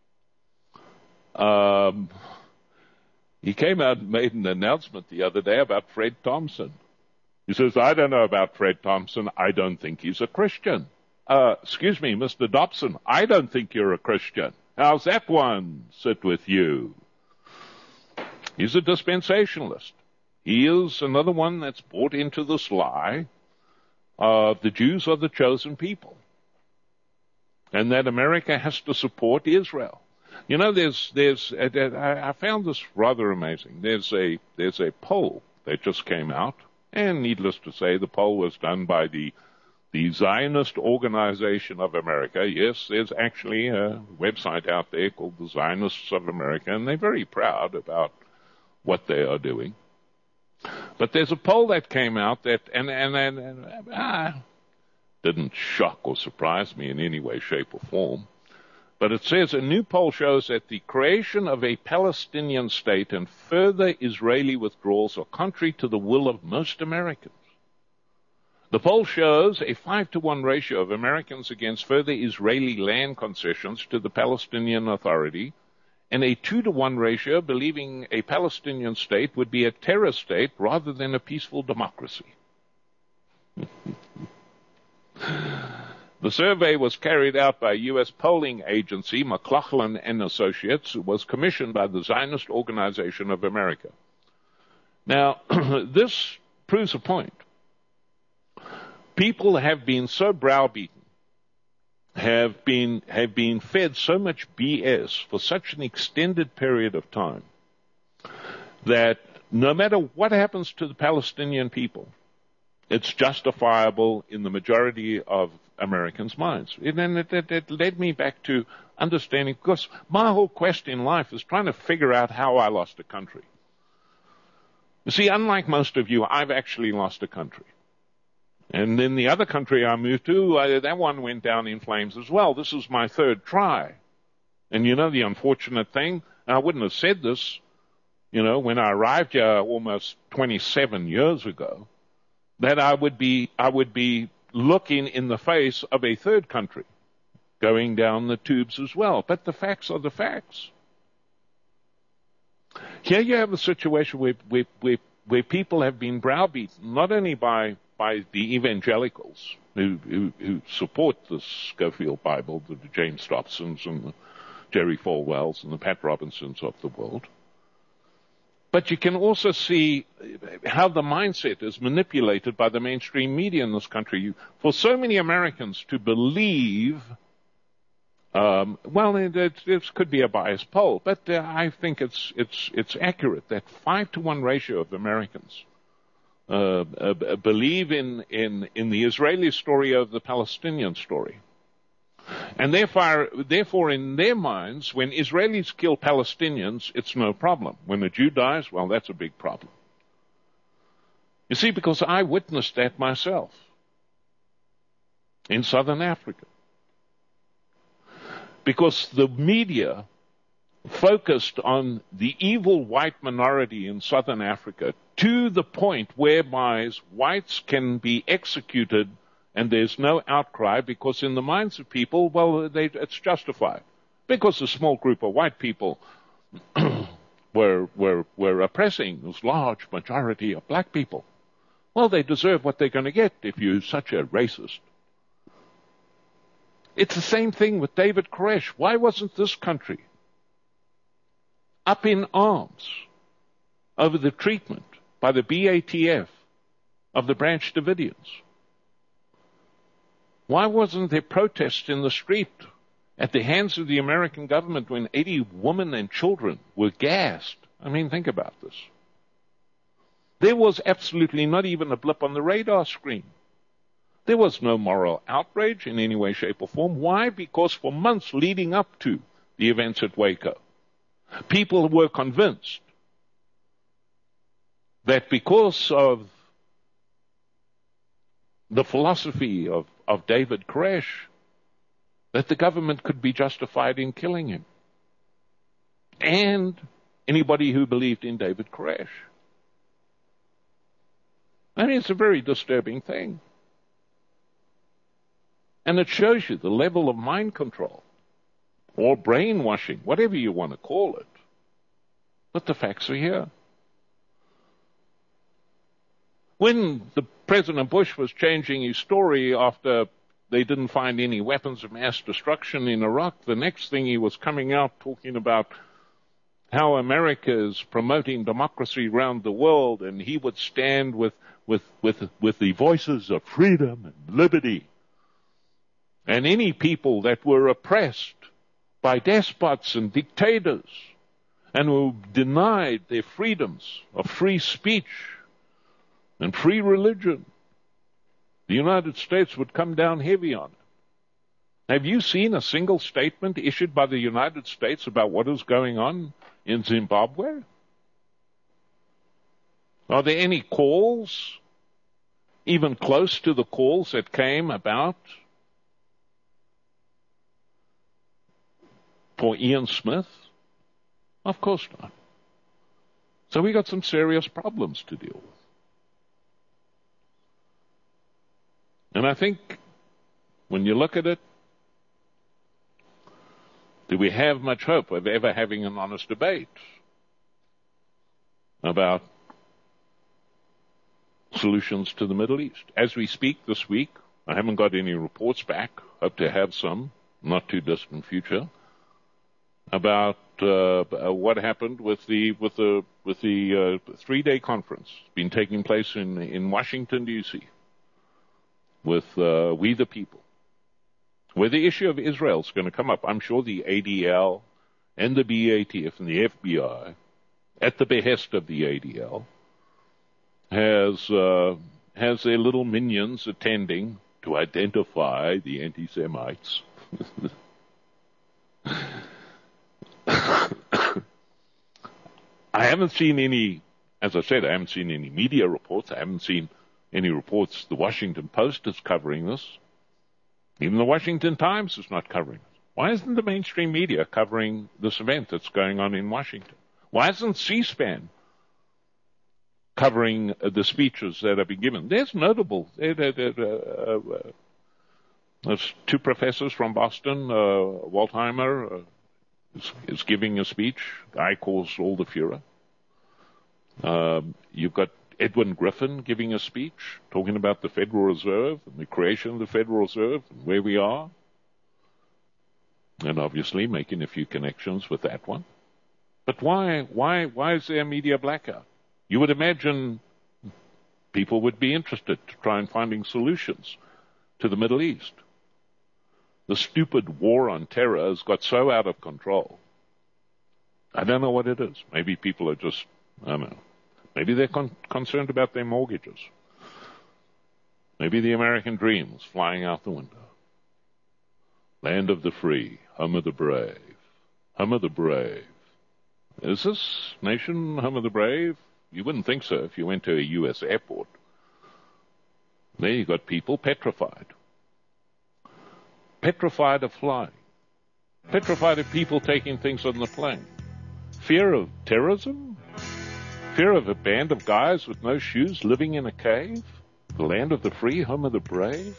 Um, he came out and made an announcement the other day about Fred Thompson. He says, I don't know about Fred Thompson. I don't think he's a Christian. Uh, excuse me, Mister Dobson, I don't think you're a Christian. How's that one sit with you? He's a dispensationalist. He is another one that's bought into this lie of the Jews are the chosen people and that America has to support Israel. You know, there's, there's, I found this rather amazing. There's a, there's a poll that just came out, and needless to say, the poll was done by the The Zionist Organization of America. Yes, there's actually a website out there called the Zionists of America, and they're very proud about what they are doing. But there's a poll that came out that, and, and, and, and ah, didn't shock or surprise me in any way, shape, or form. But it says a new poll shows that the creation of a Palestinian state and further Israeli withdrawals are contrary to the will of most Americans. The poll shows a five to one ratio of Americans against further Israeli land concessions to the Palestinian Authority, and a two to one ratio believing a Palestinian state would be a terror state rather than a peaceful democracy. The survey was carried out by U S polling agency McLaughlin and Associates. It was commissioned by the Zionist Organization of America. Now, this proves a point. People have been so browbeaten, have been have been fed so much B S for such an extended period of time that no matter what happens to the Palestinian people, it's justifiable in the majority of Americans' minds. And then it, it, it led me back to understanding, because my whole quest in life is trying to figure out how I lost a country. You see, unlike most of you, I've actually lost a country. And then the other country I moved to, uh, that one went down in flames as well. This is my third try. And you know the unfortunate thing? I wouldn't have said this, you know, when I arrived here almost twenty-seven years ago, that I would be, I would be looking in the face of a third country going down the tubes as well. But the facts are the facts. Here you have a situation where, where, where, where people have been browbeaten, not only by by the evangelicals who, who, who support the Schofield Bible, the James Dobsons and the Jerry Falwells and the Pat Robinsons of the world, But you can also see how the mindset is manipulated by the mainstream media in this country. You, for so many Americans to believe, um, well, it, it, it could be a biased poll, but uh, I think it's it's it's accurate that five to one ratio of Americans uh, uh, believe in in in the Israeli story over the Palestinian story. And therefore, therefore, in their minds, when Israelis kill Palestinians, it's no problem. When a Jew dies, well, that's a big problem. You see, because I witnessed that myself in southern Africa. Because the media focused on the evil white minority in southern Africa to the point whereby whites can be executed and there's no outcry, because in the minds of people, well, they, it's justified. Because a small group of white people were, were, were oppressing this large majority of black people. Well, they deserve what they're going to get if you're such a racist. It's the same thing with David Koresh. Why wasn't this country up in arms over the treatment by the B A T F of the Branch Davidians? Why wasn't there protest in the street at the hands of the American government when eighty women and children were gassed? I mean, think about this. There was absolutely not even a blip on the radar screen. There was no moral outrage in any way, shape, or form. Why? Because for months leading up to the events at Waco, people were convinced that because of the philosophy of, of David Koresh, that the government could be justified in killing him. And anybody who believed in David Koresh. I mean, it's a very disturbing thing. And it shows you the level of mind control, or brainwashing, whatever you want to call it. But the facts are here. When the President Bush was changing his story after they didn't find any weapons of mass destruction in Iraq, the next thing he was coming out talking about how America is promoting democracy around the world, and he would stand with, with, with, with the voices of freedom and liberty. And any people that were oppressed by despots and dictators and who denied their freedoms of free speech and free religion, the United States would come down heavy on it. Have you seen a single statement issued by the United States about what is going on in Zimbabwe? Are there any calls, even close to the calls that came about for Ian Smith? Of course not. So we got some serious problems to deal with. And I think when you look at it, do we have much hope of ever having an honest debate about solutions to the Middle East? As we speak this week, I haven't got any reports back, hope to have some, not too distant future, about uh, what happened with the with the with the uh, three-day conference been taking place in in Washington D C with uh, We the People, where the issue of Israel is going to come up. I'm sure the A D L and the B A T F and the F B I, at the behest of the A D L, has uh, has their little minions attending to identify the anti-Semites. I haven't seen any, as I said, I haven't seen any media reports. I haven't seen any reports. The Washington Post is covering this. Even the Washington Times is not covering it. Why isn't the mainstream media covering this event that's going on in Washington? Why isn't C-SPAN covering uh, the speeches that have been given? There's notable. There, there, there, uh, uh, there's two professors from Boston. Uh, Waldheimer uh, is, is giving a speech. Guy calls all the Fuhrer. Um, you've got Edwin Griffin giving a speech, talking about the Federal Reserve and the creation of the Federal Reserve and where we are. And obviously making a few connections with that one. But why, why, why is there a media blackout? You would imagine people would be interested to try and finding solutions to the Middle East. The stupid war on terror has got so out of control. I don't know what it is. Maybe people are just, I don't know. Maybe they're con- concerned about their mortgages. Maybe the American dream is flying out the window. Land of the free, home of the brave, home of the brave. Is this nation home of the brave? You wouldn't think so if you went to a U S airport. There you got people petrified. Petrified of flying. Petrified of people taking things on the plane. Fear of terrorism? Fear of a band of guys with no shoes living in a cave? The land of the free, home of the brave?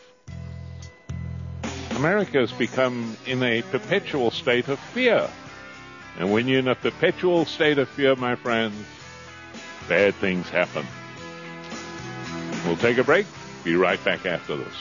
America has become in a perpetual state of fear. And when you're in a perpetual state of fear, my friends, bad things happen. We'll take a break. Be right back after this.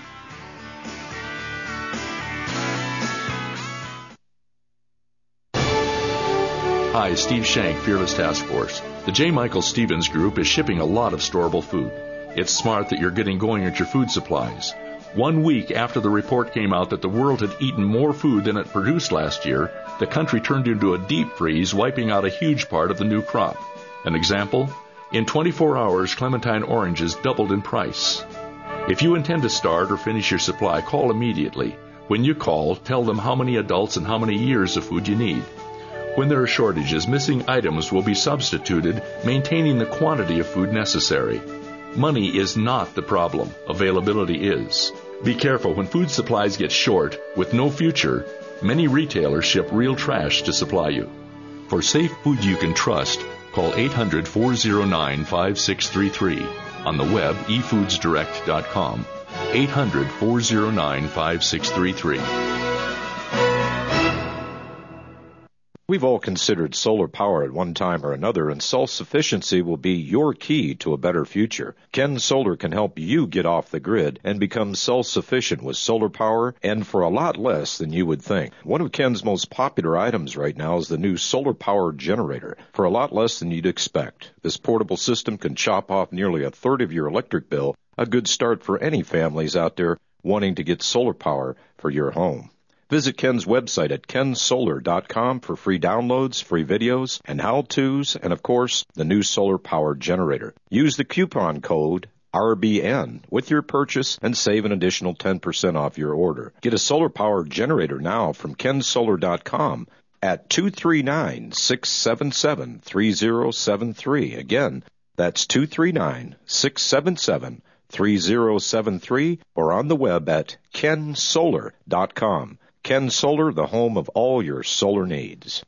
Hi, Steve Shank, Fearless Task Force. The J. Michael Stevens Group is shipping a lot of storable food. It's smart that you're getting going at your food supplies. One week after the report came out that the world had eaten more food than it produced last year, the country turned into a deep freeze, wiping out a huge part of the new crop. An example? In twenty-four hours, clementine oranges doubled in price. If you intend to start or finish your supply, call immediately. When you call, tell them how many adults and how many years of food you need. When there are shortages, missing items will be substituted, maintaining the quantity of food necessary. Money is not the problem. Availability is. Be careful when food supplies get short. With no future, many retailers ship real trash to supply you. For safe food you can trust, call eight hundred, four oh nine, five six three three. On the web, e foods direct dot com. eight hundred, four oh nine, five six three three. We've all considered solar power at one time or another, and self-sufficiency will be your key to a better future. Ken Solar can help you get off the grid and become self-sufficient with solar power, and for a lot less than you would think. One of Ken's most popular items right now is the new solar power generator, for a lot less than you'd expect. This portable system can chop off nearly a third of your electric bill, a good start for any families out there wanting to get solar power for your home. Visit Ken's website at ken solar dot com for free downloads, free videos, and how-tos, and of course, the new solar power generator. Use the coupon code R B N with your purchase and save an additional ten percent off your order. Get a solar power generator now from ken solar dot com at two three nine, six seven seven, three zero seven three. Again, that's two three nine, six seven seven, three zero seven three, or on the web at ken solar dot com. Ken Solar, the home of all your solar needs.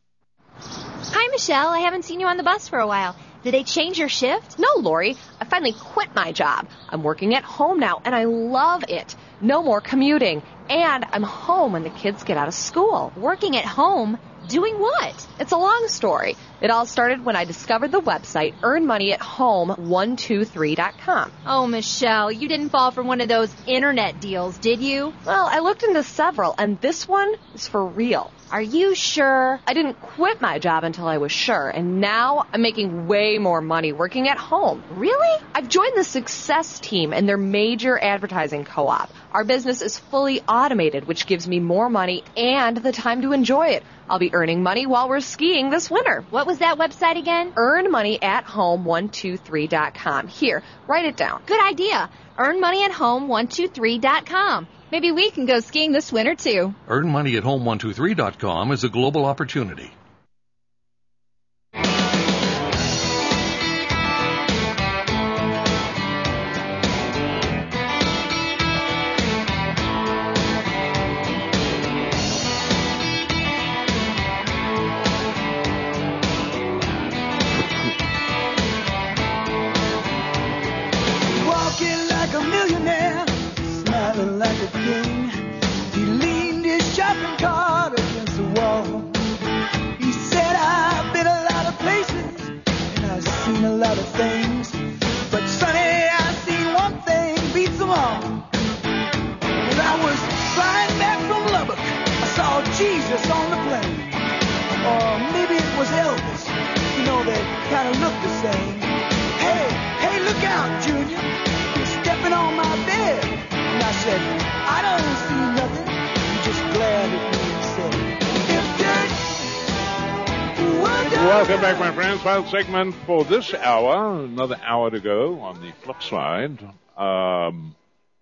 Hi, Michelle. I haven't seen you on the bus for a while. Did they change your shift? No, Lori. I finally quit my job. I'm working at home now, and I love it. No more commuting. And I'm home when the kids get out of school. Working at home? Doing what? It's a long story. It all started when I discovered the website earn money at home one two three dot com. Oh, Michelle, you didn't fall for one of those internet deals, did you? Well, I looked into several, and this one is for real. Are you sure? I didn't quit my job until I was sure, and now I'm making way more money working at home. Really? I've joined the Success Team and their major advertising co-op. Our business is fully automated, which gives me more money and the time to enjoy it. I'll be earning money while we're skiing this winter. What was that website again? earn money at home one two three dot com. Here, write it down. Good idea. earn money at home one two three dot com. Maybe we can go skiing this winter, too. earn money at home one two three dot com is a global opportunity. Walking like a millionaire, smiling like a king. He leaned his shopping cart against the wall. He said, I've been a lot of places, and I've seen a lot of things. But Sonny, I seen one thing beats them all. When I was flying back from Lubbock, I saw Jesus on the plane. Or maybe it was Elvis. gonna look the same. Hey, hey, look out, Junior. You're stepping on my bed. And I said, I don't see nothing. You just glared at me and said, if dirt were done. Welcome back, my friends. Final segment for this hour. Another hour to go on the flip side. Um,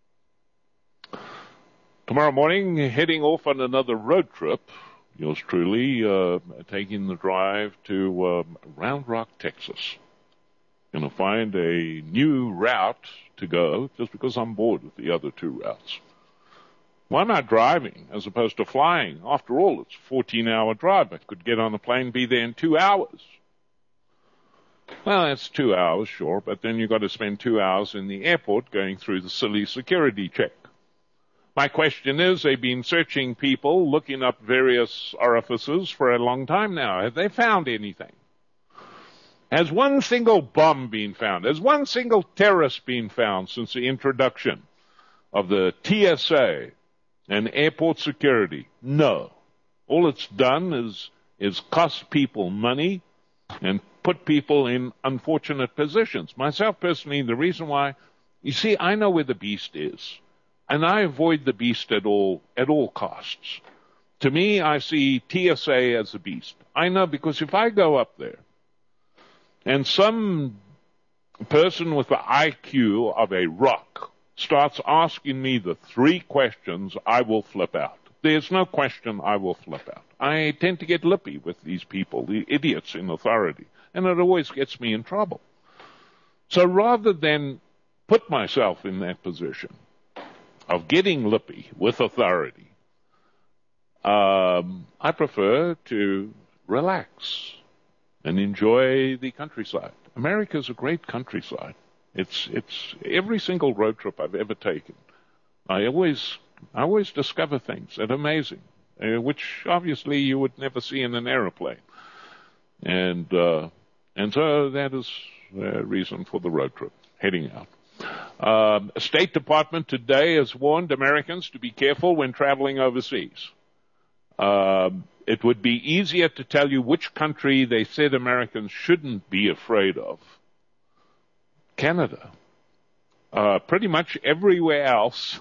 tomorrow morning, heading off on another road trip. Yours truly, uh, taking the drive to uh, Round Rock, Texas. Going to find a new route to go just because I'm bored with the other two routes. Why not driving as opposed to flying? After all, it's a fourteen-hour drive. I could get on a plane, be there in two hours. Well, that's two hours, sure, but then you've got to spend two hours in the airport going through the silly security check. My question is, they've been searching people, looking up various orifices for a long time now. Have they found anything? Has one single bomb been found? Has one single terrorist been found since the introduction of the T S A and airport security? No. All it's done is, is cost people money and put people in unfortunate positions. Myself personally, the reason why, you see, I know where the beast is. And I avoid the beast at all, at all costs. To me, I see T S A as a beast. I know, because if I go up there and some person with the I Q of a rock starts asking me the three questions, I will flip out. There's no question I will flip out. I tend to get lippy with these people, the idiots in authority, and it always gets me in trouble. So rather than put myself in that position of getting lippy with authority, um, I prefer to relax and enjoy the countryside. America's a great countryside. It's it's every single road trip I've ever taken, I always I always discover things that are amazing, uh, which obviously you would never see in an airplane, and uh, and so that is the reason for the road trip heading out. Um, the State Department today has warned Americans to be careful when traveling overseas. Um, it would be easier to tell you which country they said Americans shouldn't be afraid of. Canada. Uh, pretty much everywhere else,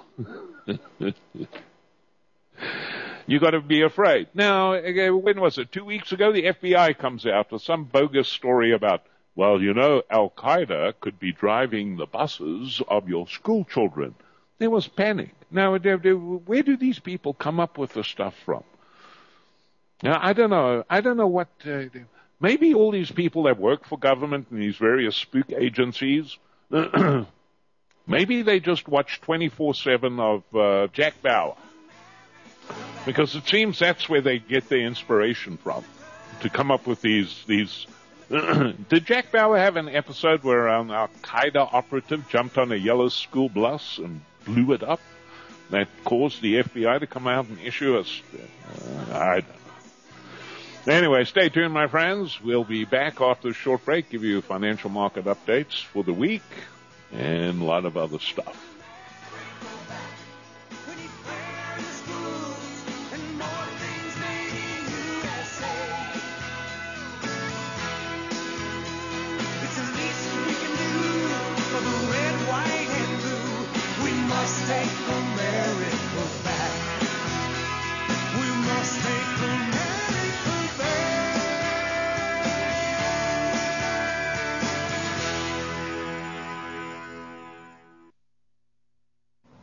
you got to be afraid. Now, when was it? Two weeks ago, the F B I comes out with some bogus story about, well, you know, Al-Qaeda could be driving the buses of your school children. There was panic. Now, where do these people come up with the stuff from? Now, I don't know. I don't know what... Uh, maybe all these people that work for government and these various spook agencies, maybe they just watch twenty-four seven of uh, Jack Bauer. Because it seems that's where they get their inspiration from, to come up with these... these Did Jack Bauer have an episode where an Al-Qaeda operative jumped on a yellow school bus and blew it up? That caused the F B I to come out and issue a... Uh, I don't know. Anyway, stay tuned, my friends. We'll be back after a short break, give you financial market updates for the week and a lot of other stuff. Take